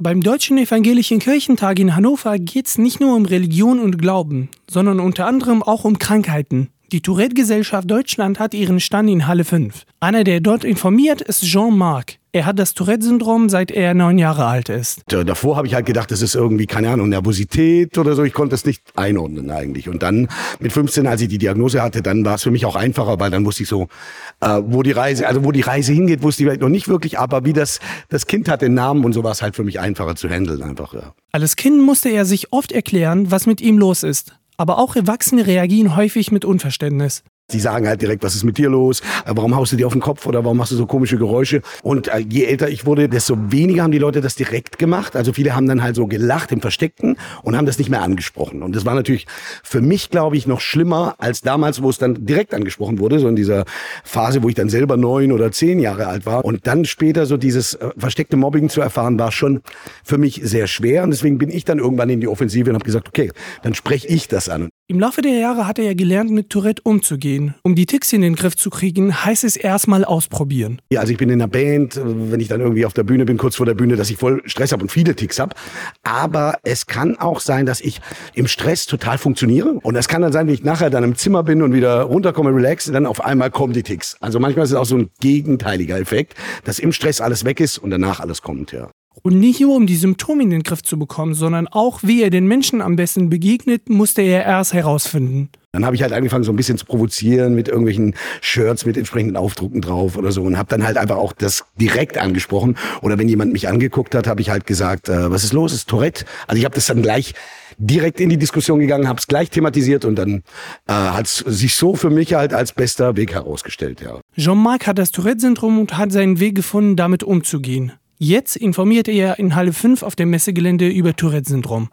Beim Deutschen Evangelischen Kirchentag in Hannover geht es nicht nur um Religion und Glauben, sondern unter anderem auch um Krankheiten. Die Tourette-Gesellschaft Deutschland hat ihren Stand in Halle 5. Einer, der dort informiert, ist Jean-Marc. Er hat das Tourette-Syndrom, seit er 9 Jahre alt ist. Davor habe ich halt gedacht, das ist irgendwie, keine Ahnung, Nervosität oder so. Ich konnte es nicht einordnen eigentlich. Und dann mit 15, als ich die Diagnose hatte, dann war es für mich auch einfacher, weil dann wusste ich so, wo die Reise hingeht, wusste ich vielleicht noch nicht wirklich. Aber wie das Kind hat den Namen und so war es halt für mich einfacher zu handeln einfach. Ja. Als Kind musste er sich oft erklären, was mit ihm los ist. Aber auch Erwachsene reagieren häufig mit Unverständnis. Die sagen halt direkt, was ist mit dir los? Warum haust du dir auf den Kopf oder warum machst du so komische Geräusche? Und je älter ich wurde, desto weniger haben die Leute das direkt gemacht. Also viele haben dann halt so gelacht im Versteckten und haben das nicht mehr angesprochen. Und das war natürlich für mich, glaube ich, noch schlimmer als damals, wo es dann direkt angesprochen wurde. So in dieser Phase, wo ich dann selber 9 oder 10 Jahre alt war. Und dann später so dieses versteckte Mobbing zu erfahren, war schon für mich sehr schwer. Und deswegen bin ich dann irgendwann in die Offensive und habe gesagt, okay, dann spreche ich das an. Im Laufe der Jahre hat er ja gelernt, mit Tourette umzugehen. Um die Tics in den Griff zu kriegen, heißt es erstmal ausprobieren. Ja, also ich bin in einer Band, wenn ich dann irgendwie auf der Bühne bin, kurz vor der Bühne, dass ich voll Stress habe und viele Tics habe. Aber es kann auch sein, dass ich im Stress total funktioniere. Und es kann dann sein, wie ich nachher dann im Zimmer bin und wieder runterkomme, relaxe, dann auf einmal kommen die Tics. Also manchmal ist es auch so ein gegenteiliger Effekt, dass im Stress alles weg ist und danach alles kommt, ja. Und nicht nur, um die Symptome in den Griff zu bekommen, sondern auch, wie er den Menschen am besten begegnet, musste er erst herausfinden. Dann habe ich halt angefangen, so ein bisschen zu provozieren mit irgendwelchen Shirts mit entsprechenden Aufdrucken drauf oder so und habe dann halt einfach auch das direkt angesprochen. Oder wenn jemand mich angeguckt hat, habe ich halt gesagt, was ist los, ist Tourette? Also ich habe das dann gleich direkt in die Diskussion gegangen, habe es gleich thematisiert und dann hat es sich so für mich halt als bester Weg herausgestellt. Ja. Jean-Marc hat das Tourette-Syndrom und hat seinen Weg gefunden, damit umzugehen. Jetzt informiert er in Halle 5 auf dem Messegelände über Tourette-Syndrom.